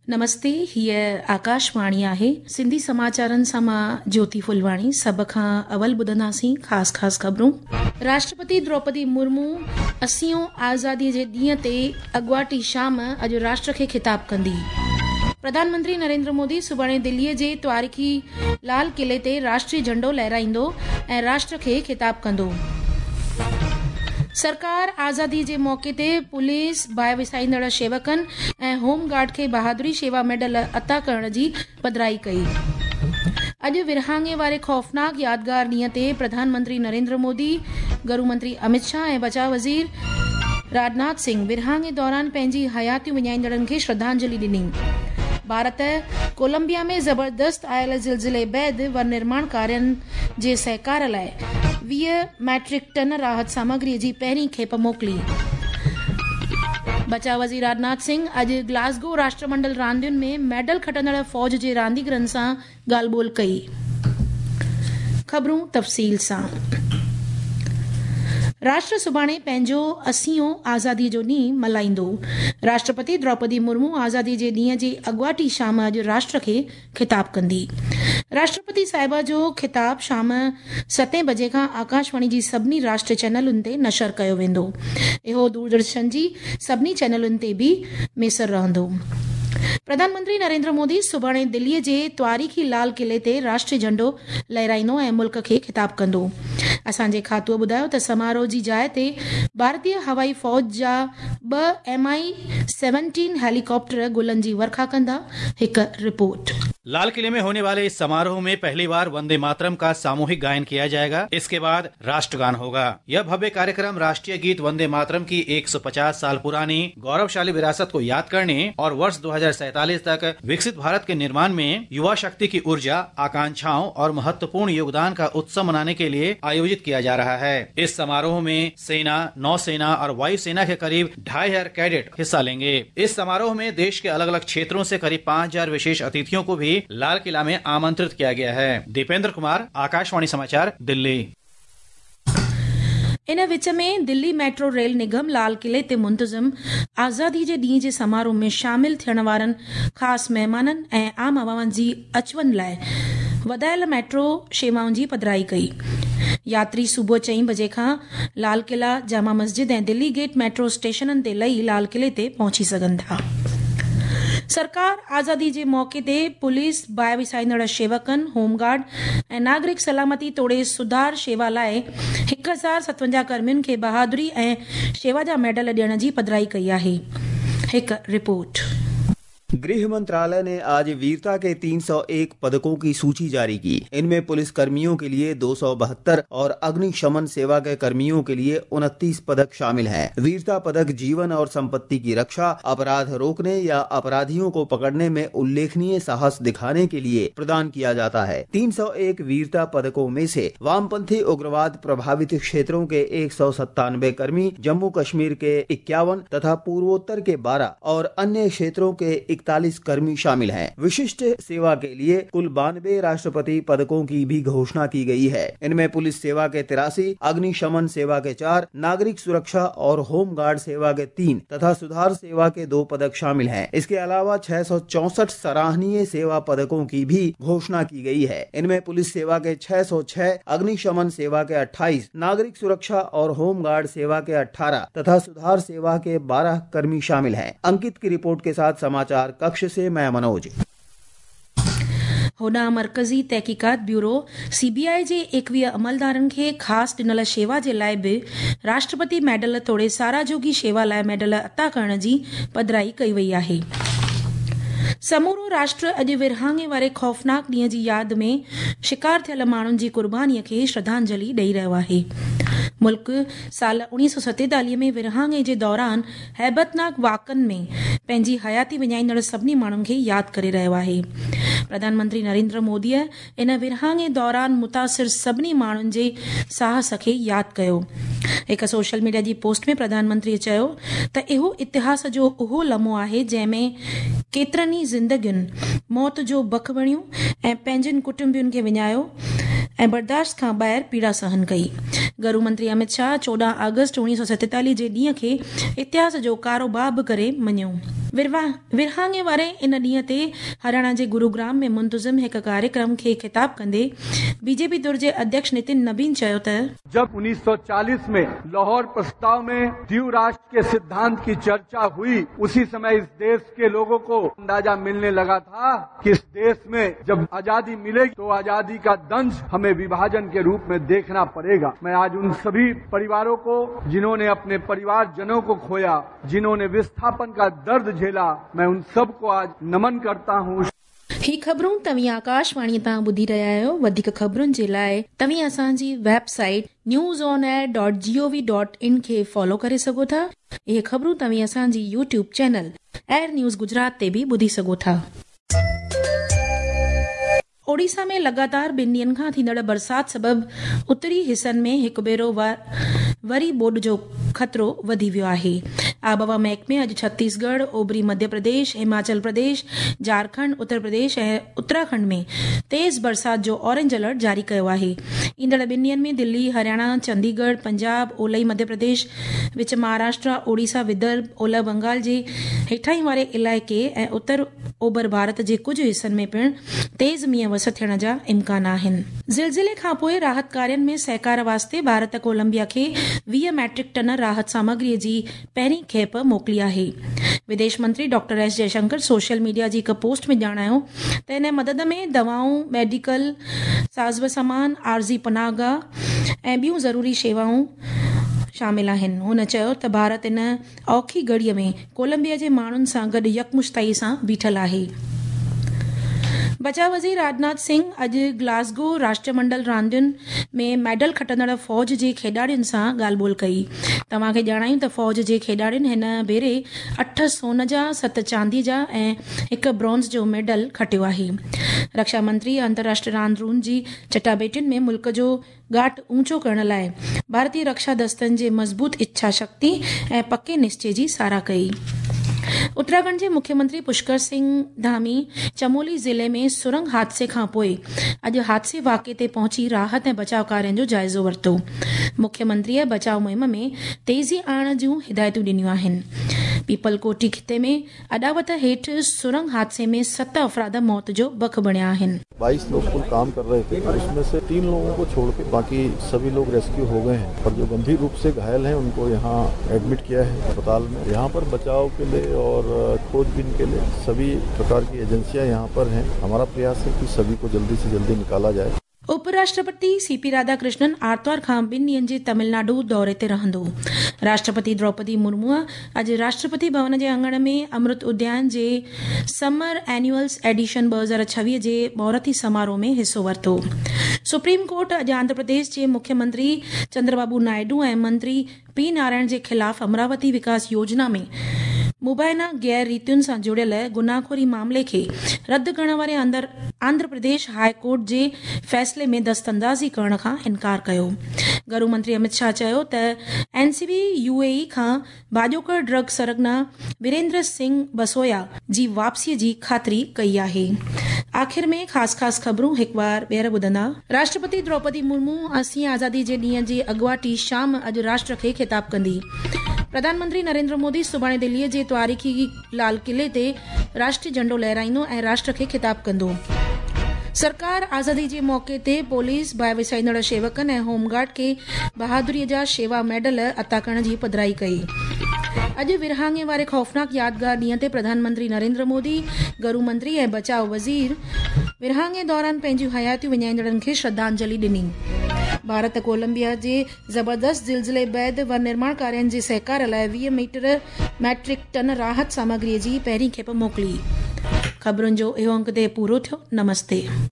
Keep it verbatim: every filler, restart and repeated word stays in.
नमस्ते, हीअ आकाशवाणी आहे। सिंधी समाचारनि सां मां ज्योति फुलवाणी। सभ खां अवल ॿुधंदासीं ख़ासि ख़ासि ख़बरूं। राष्ट्रपति द्रौपदी मुर्मू असीं आज़ादीअ जे ॾींहं ते अॻवाटी शाम अॼु राष्ट्र खे ख़िताब कंदी। प्रधानमंत्री नरेंद्र मोदी सुभाणे दिल्लीअ जे तारीख़ी लाल किले ते राष्ट्रीय झंडो लहराईंदो ऐं राष्ट्र खे ख़िताब कंदो। सरकार आज़ादी जे मौके ते पुलिस, बाहि विसाईंदड़ शेवकनि ऐं होमगार्ड खे बहादुरी शेवा मेडल अता करण जी पधिराई कई। अॼु विरहाङे वारे ख़ौफ़नाक यादगार ॾींहं ते प्रधानमंत्री नरेंद्र मोदी, गृह मंत्री अमित शाह ऐं बचाव वज़ीर राजनाथ सिंह विरहाङे दौरान पंहिंजी हयातियूं विञाईंदड़नि खे श्रद्धांजलि ॾिनी। भारत कोलंबिया में ज़बरदस्त आयल ज़िलज़िले बैदि वर निर्माण कार्यनि जे सहकार लाइ वीह मैट्रिक टन राहत सामग्रीअ जी पहिरीं खेप मोकिली। बचाव वज़ीर राजनाथ सिंह अॼु ग्लासगो राष्ट्रमंडल रांदियुनि में मेडल खटंदड़ फ़ौज जे रांदीगरनि सां ॻाल्हि ॿोल कई। ख़बरूं तफ़सील सां। राष्ट्र सुभाणे पंहिंजो असीं आज़ादी जो ॾींहुं मल्हाईंदो। राष्ट्रपति द्रौपदी मुर्मू आज़ादी जे ॾींहं जी अॻवाटी शाम अॼु राष्ट्र खे ख़िताब कंदी। राष्ट्रपति साहिबा जो ख़िताब शाम सतें बजे खां आकाशवाणी जी सभिनी राष्ट्रीय चैनलुनि ते नशर कयो वेंदो। इहो दूरदर्शन जी सभिनी चैनलुनि ते बि मैसर रहंदो। प्रधानमंत्री नरेंद्र मोदी सुभाणे दिल्लीअ जे तारीख़ी लाल किले ते राष्ट्रीय झंडो लहराईंदो ऐं मुल्क खे ख़िताब कंदो। असांजे खातूअ ॿुधायो त समारोह जी जाइ ते भारतीय हवाई फ़ौज जा ॿ एम आई सेवनटीन हेलीकॉप्टर गुलनि जी वर्खा कंदा। हिकु रिपोर्ट। लाल किले में होने वाले इस समारोह में पहली बार वंदे मातरम का सामूहिक गायन किया जाएगा। इसके बाद राष्ट्रगान होगा। यह भव्य कार्यक्रम राष्ट्रीय गीत वंदे मातरम की एक सौ पचास साल पुरानी गौरवशाली विरासत को याद करने और वर्ष दो हजार सैतालीस तक विकसित भारत के निर्माण में युवा शक्ति की ऊर्जा, आकांक्षाओं और महत्वपूर्ण योगदान का उत्सव मनाने के लिए आयोजित किया जा रहा है। इस समारोह में सेना, नौसेना और वायुसेना के करीब ढाई हजार कैडेट हिस्सा लेंगे। इस समारोह में देश के अलग अलग क्षेत्रों से करीब पाँच हजार विशेष अतिथियों को भी लाल किला में आमंत्रित किया गया है। दीपेंद्र कुमार, आकाशवाणी समाचार, दिल्ली। इन विच में दिल्ली मेट्रो रेल निगम लाल किले ते मुंतज़िम आज़ादी जे ॾींहं जे समारोह में शामिल थियण वारनि ख़ासि महिमाननि ऐं आम आवाम जी अचवञ लाइ वधायल मेट्रो शेवाउनि जी पधिराई कई। यात्री सुबुह चईं बजे खां लाल किला, जामा मस्जिद ऐं दिल्ली गेट मेट्रो स्टेशननि ते लही लाल किले ते पहुची सघनि था। सरकार आज़ादी जे मौके ते पुलिस, बाहि विसाईंदड़ शेवकनि, होमगार्ड ऐं नागरिक सलामती तोड़े सुधार शेवा लाइ हिकु हज़ार सतवंजाह कर्मियुनि खे बहादुरी ऐं शेवा जा मेडल ॾियण जी पधिराई कई आहे। हिकु रिपोर्ट। गृह मंत्रालय ने आज वीरता के तीन सौ एक पदकों की सूची जारी की। इनमें पुलिस कर्मियों के लिए दो सौ बहत्तर और अग्निशमन सेवा के कर्मियों के लिए उनतीस पदक शामिल हैं। वीरता पदक जीवन और संपत्ति की रक्षा, अपराध रोकने या अपराधियों को पकड़ने में उल्लेखनीय साहस दिखाने के लिए प्रदान किया जाता है। तीन सौ एक वीरता पदकों में से वामपंथी उग्रवाद प्रभावित क्षेत्रों के एक सौ सत्तानवे कर्मी, जम्मू कश्मीर के इक्यावन तथा पूर्वोत्तर के बारह और अन्य क्षेत्रों के इकतालीस कर्मी शामिल हैं। विशिष्ट सेवा के लिए कुल बानवे राष्ट्रपति पदकों की भी घोषणा की गई है। इनमें पुलिस सेवा के तिरासी, अग्निशमन सेवा के चार, नागरिक सुरक्षा और होमगार्ड सेवा के तीन तथा सुधार सेवा के दो पदक शामिल हैं। इसके अलावा छह सौ चौसठ सराहनीय सेवा पदकों की भी घोषणा की गई है। इनमें पुलिस सेवा के छह सौ छह, अग्निशमन सेवा के अट्ठाईस, नागरिक सुरक्षा और होमगार्ड सेवा के अठारह तथा सुधार सेवा के बारह कर्मी शामिल हैं। अंकित की रिपोर्ट के साथ समाचार कक्ष से मैं मनोज। होॾां मरकज़ी तहक़ीक़ात ब्यूरो सीबीआई जे एकवीह अमलदारनि खे ख़ासि ॾिनल शेवा जे लाइ बि राष्ट्रपति मेडल तोड़े साराजोगी शेवा लाइ मेडल अता करण जी पधिराई कई वई आहे। समूरो राष्ट्र अॼु विरहाङे वारे ख़ौफ़नाक ॾींहं जी यादि में शिकार थियल माण्हुनि जी क़ुर्बानीअ खे श्रद्धांजलि ॾेई रहियो आहे। मुल्क साल उणिवीह सौ सतेतालीह में विरहाङे जे दौरान हैबतनाक वाक़नि में पंहिंजी हयाती विञाईंदड़ सभिनी माण्हुनि खे यादि करे रहियो आहे। प्रधानमंत्री नरेंद्र मोदीअ इन विरहाङे दौरान मुतासिर सभिनी माण्हुनि जे साहस खे यादि कयो। हिकु सोशल मीडिया जी पोस्ट में प्रधानमंत्रीअ चयो त इहो इतिहास जो उहो लम्हो आहे जंहिंमें केतिरनि ई ज़िंदगियुनि मौत जो बख बणियो ऐं पंहिंजनि कुटुंबियुनि खे विञायो ऐं बर्दाश्त खां ॿाहिरि पीड़ा सहन कई। गृह मंत्री अमित शाह चोॾहं अगस्त उणिवीह सौ सतेतालीह जे ॾींहं खे इतिहास जो कारो बाब करे मञियो। विरहाङे वारे इन ॾींहं ते हरियाणा जे गुरुग्राम में मुंतज़िम हिकु कार्यक्रम खे खिताब कंदे बीजेपी धुर जे अध्यक्ष नितिन नबीन चयो त जब उन्नीस सौ चालीस में लाहौर प्रस्ताव में द्वीप राष्ट्र के सिद्धांत की चर्चा हुई, उसी समय इस देश के लोगों को अंदाजा मिलने लगा था कि इस देश में जब आजादी मिलेगी तो आजादी का दंश हमें विभाजन के रूप में देखना पड़ेगा। मैं आज उन सभी परिवारों को जिन्होंने अपने परिवारजनों को खोया, जिन्होंने विस्थापन का दर्द झेला, मैं उन सबको आज नमन करता हूँ। ही ख़बरूं तव्हीं आकाशवाणी तां ॿुधी रहिया आहियो। वधीक ख़बरुनि जे लाइ तव्हीं असांजी website news on air dot G O V dot in खे फॉलो करे सघो था। इहे ख़बरूं तव्हीं असांजी YouTube channel air news Gujarat ते बि ॿुधी सघो था। ओडिशा में लगातार ॿिनि ॾींहनि खां थींदड़ बरसात सबबि उत्तरी हिसनि में हिकु भेरो वरी ॿोॾि जो ख़तरो वधी वियो आहे। आबहवा महकमे अॼु छत्तीसगढ़, ओभरी मध्य प्रदेश, हिमाचल प्रदेश, झारखंड, उत्तर प्रदेश ऐं उत्तराखंड में तेज़ बरसात जो ऑरेंज अलर्ट जारी कयो आहे। ईंदड़ ॿिनि ॾींहनि में दिल्ली, हरियाणा, चंडीगढ़, पंजाब, ओलही मध्य प्रदेश, विच महाराष्ट्र, ओडिशा, विदर्भ, ओलह बंगाल जे हेठाहीं वारे इलाइक़े ऐं उत्तर ओभर भारत जे कुझु हिसनि में पिणु तेज़ मींहं वस थियण जा इम्कान आहिनि। ज़िलज़िले खां पोइ राहत कार्यनि में सहकार वास्ते भारत कोलंबिया खे वीह मैट्रिक टन राहत सामग्रीअ जी पहिरीं खेप मोकिली आहे। विदेश मंत्री doctor S Jaishankar social media जी हिकु पोस्ट में ॼाणायो त इन मदद में दवाऊं, मेडिकल साज़व सामान, आरज़ी पनाहगाह ऐं ॿियूं ज़रूरी शेवाऊं शामिल आहिनि। हुन चयो त भारत इन औखी घड़ीअ में कोलंबिया जे माण्हुनि सां गॾु यकमुश्तई सां बीठल आहे। बचाव वज़ीर राजनाथ सिंह अॼु ग्लासगो राष्ट्रमंडल रांदियुनि में मेडल खटंदड़ फ़ौज जे खेॾाड़ियुनि सां ॻाल्हि ॿोल कई। तव्हांखे ॼाणायूं त फ़ौज जे खेॾाड़ियुनि हिन भेरे अठ सोन जा, सत चांदी जा ऐं हिकु ब्रॉन्ज़ जो मेडल खटियो आहे। रक्षा मंत्री अंतर्राष्ट्रीय रांदियुनि जी चटाभेटियुनि में मुल्क जो ॻाट ऊंचो करण लाइ भारतीय रक्षा दस्तनि जे मज़बूत इच्छा शक्ति ऐं पके निश्चय जी साराह कई। उत्तराखंड जे मुख्यमंत्री पुष्कर सिंह धामी चमोली ज़िले में सुरंग हादसे खां पोइ अॼु हादसे वाक़े ते पहुची राहत ऐं बचाव कार्यनि जो जाइज़ो वरितो। मुख्यमंत्रीअ बचाव मुहिम में तेज़ी आणण जूं हिदायतूं ॾिनियूं आहिनि। पीपलकोटी खिते में अॾावत हेठि सुरंग हादसे में सत अफराद मौत जो भख बणिया आहिनि। बाईस लोग कुल काम कर रहे थे और उसमें से तीन लोगों को छोड़ के बाकी सभी लोग रेस्क्यू हो गए हैं और जो गंभीर रूप से घायल हैं उनको यहाँ एडमिट किया है अस्पताल में। यहाँ पर बचाव के लिए और खोजबीन के लिए सभी प्रकार की एजेंसियां यहाँ पर हैं। हमारा प्रयास है कि सभी को जल्दी से जल्दी निकाला जाए। उपराष्ट्रपति सीपी राधाकृष्णन आर्तवार खां ॿिनि ॾींहनि जे तमिलनाडु दौरे ते रहंदो। राष्ट्रपति द्रौपदी मुर्मूअ अॼु राष्ट्रपति भवन जे अंगण में अमृत उद्यान जे समर एन्युअल्स एडिशन ॿ हज़ार छवीह जे बौरती समारोह में हिस्सो वरितो। सुप्रीम कोर्ट अॼु आंध्र प्रदेश जे मुख्यमंत्री चंद्रबाबू नायडू ऐं मंत्री पी नारायण जे ख़िलाफ़ अमरावती विकास योजना में मुबैना गैर रीतियुनि सां जुड़ियल गुनाहखोरी मामले खे रद्द करण वारे अंदर आंध्र प्रदेश हाई कोर्ट जे फ़ैसिले में दस्तंदाज़ी करण खां इनकार कयो। गृह मंत्री अमित शाह चयो त एनसीबी यूएई खां भाॼोकर ड्रग सरगना वीरेंद्र सिंह बसोया जी वापसीअ जी ख़ातिरी कई आहे। आख़िर में ख़ासि ख़ासि ख़बरूं हिकु बार ॿीहर ॿुधंदा। राष्ट्रपति द्रौपदी मुर्मू असीं आज़ादी जे ॾींहं जे अॻुवाटी शाम अॼु राष्ट्र खे ख़िताब कंदी। प्रधानमंत्री नरेंद्र मोदी सुभाणे दिल्लीअ जे तारीख़ी लाल किले ते राष्ट्रीय झंडो लहराईंदो ऐं राष्ट्र खे ख़िताब कंदो। सरकार आज़ादी जे मौक़े ते पुलिस, बाहि विसाईंदड़ शेवकनि ऐं होमगार्ड खे बहादुरीअ जा शेवा मेडल अता करण जी पधिराई कई। अॼु विरहाङे वारे ख़ौफ़नाक यादगार ॾींहं ते प्रधानमंत्री नरेंद्र मोदी, गृह मंत्री ऐं बचाव वज़ीर विरहाङे दौरान पंहिंजूं हयातियूं विञाईंदड़नि खे श्रद्धांजलि ॾिनी। भारत कोलंबिया जे ज़बरदस्त ज़िलज़िले बैदि वन निर्माण कार्यनि जे सहकार लाइ वीह मीटर मैट्रिक टन राहत सामग्रीअ जी पहिरीं खेप मोकिली। ख़बरुनि जो इहो अंक ते पूरो थियो। नमस्ते।